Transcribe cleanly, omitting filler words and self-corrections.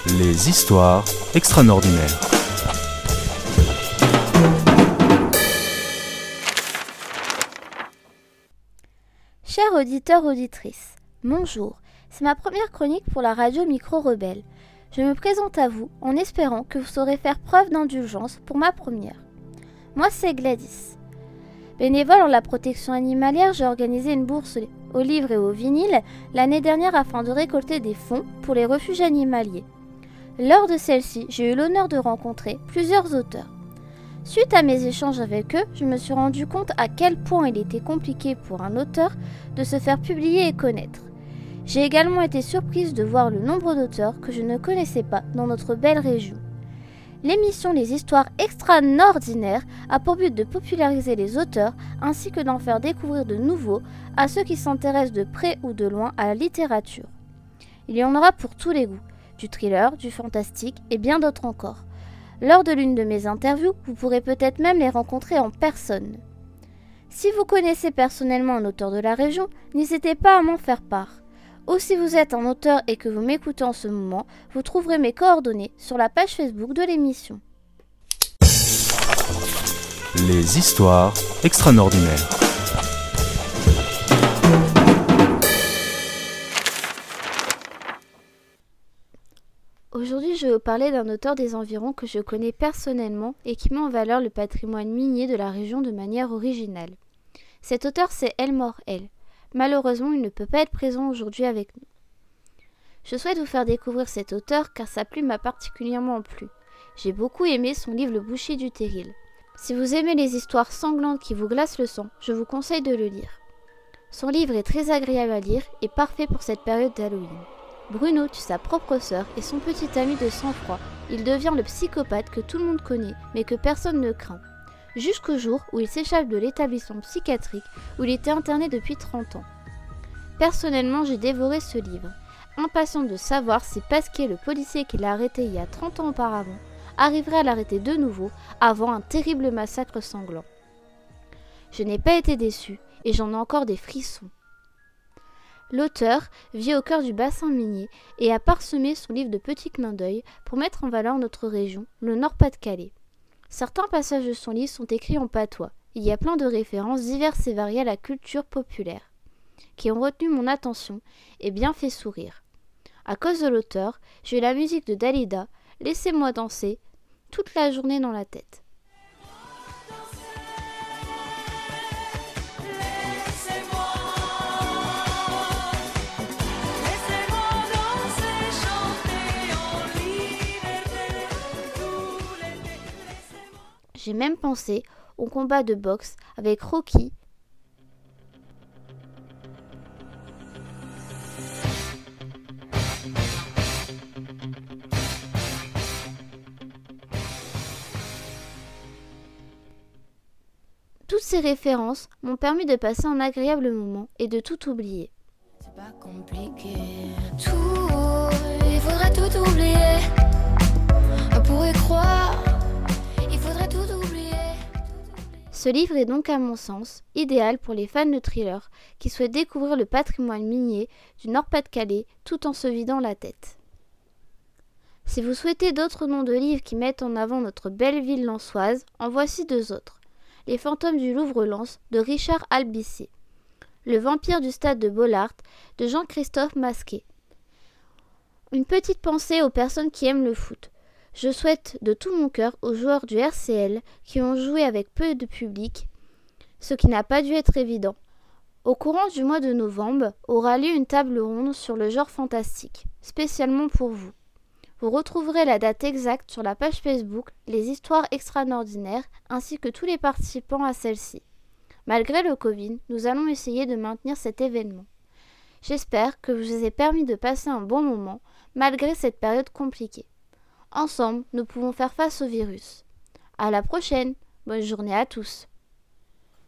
Les histoires extraordinaires. Chers auditeurs, auditrices, bonjour. C'est ma première chronique pour la radio Micro Rebelle. Je me présente à vous en espérant que vous saurez faire preuve d'indulgence pour ma première. Moi, c'est Gladys. Bénévole en la protection animalière, j'ai organisé une bourse aux livres et aux vinyles l'année dernière afin de récolter des fonds pour les refuges animaliers. Lors de celle-ci, j'ai eu l'honneur de rencontrer plusieurs auteurs. Suite à mes échanges avec eux, je me suis rendu compte à quel point il était compliqué pour un auteur de se faire publier et connaître. J'ai également été surprise de voir le nombre d'auteurs que je ne connaissais pas dans notre belle région. L'émission Les Histoires Extraordinaires a pour but de populariser les auteurs ainsi que d'en faire découvrir de nouveaux à ceux qui s'intéressent de près ou de loin à la littérature. Il y en aura pour tous les goûts, du thriller, du fantastique et bien d'autres encore. Lors de l'une de mes interviews, vous pourrez peut-être même les rencontrer en personne. Si vous connaissez personnellement un auteur de la région, n'hésitez pas à m'en faire part. Ou si vous êtes un auteur et que vous m'écoutez en ce moment, vous trouverez mes coordonnées sur la page Facebook de l'émission. Les histoires extraordinaires. Aujourd'hui, je vais vous parler d'un auteur des environs que je connais personnellement et qui met en valeur le patrimoine minier de la région de manière originale. Cet auteur, c'est Elmore L. Malheureusement, il ne peut pas être présent aujourd'hui avec nous. Je souhaite vous faire découvrir cet auteur car sa plume m'a particulièrement plu. J'ai beaucoup aimé son livre Le Boucher du Terril. Si vous aimez les histoires sanglantes qui vous glacent le sang, je vous conseille de le lire. Son livre est très agréable à lire et parfait pour cette période d'Halloween. Bruno tue sa propre sœur et son petit ami de sang-froid. Il devient le psychopathe que tout le monde connaît mais que personne ne craint. Jusqu'au jour où il s'échappe de l'établissement psychiatrique où il était interné depuis 30 ans. Personnellement, j'ai dévoré ce livre, impatiente de savoir si Pasquier, le policier qui l'a arrêté il y a 30 ans auparavant, arriverait à l'arrêter de nouveau avant un terrible massacre sanglant. Je n'ai pas été déçue et j'en ai encore des frissons. L'auteur vit au cœur du bassin minier et a parsemé son livre de petits clins d'œil pour mettre en valeur notre région, le Nord-Pas-de-Calais. Certains passages de son livre sont écrits en patois. Il y a plein de références diverses et variées à la culture populaire, qui ont retenu mon attention et bien fait sourire. À cause de l'auteur, j'ai eu la musique de Dalida, Laissez-moi danser, toute la journée dans la tête. J'ai même pensé au combat de boxe avec Rocky. Toutes ces références m'ont permis de passer un agréable moment et de tout oublier. C'est pas compliqué. Il faudrait tout oublier. On pourrait croire. Ce livre est donc à mon sens idéal pour les fans de thriller qui souhaitent découvrir le patrimoine minier du Nord-Pas-de-Calais tout en se vidant la tête. Si vous souhaitez d'autres noms de livres qui mettent en avant notre belle ville lensoise, en voici deux autres. Les fantômes du Louvre-Lens de Richard Albicé. Le vampire du stade de Bollaert de Jean-Christophe Masquet. Une petite pensée aux personnes qui aiment le foot. Je souhaite de tout mon cœur aux joueurs du RCL qui ont joué avec peu de public, ce qui n'a pas dû être évident. Au courant du mois de novembre aura lieu une table ronde sur le genre fantastique, spécialement pour vous. Vous retrouverez la date exacte sur la page Facebook Les Histoires Extraordinaires ainsi que tous les participants à celle-ci. Malgré le Covid, nous allons essayer de maintenir cet événement. J'espère que je vous ai permis de passer un bon moment malgré cette période compliquée. Ensemble, nous pouvons faire face au virus. À la prochaine. Bonne journée à tous.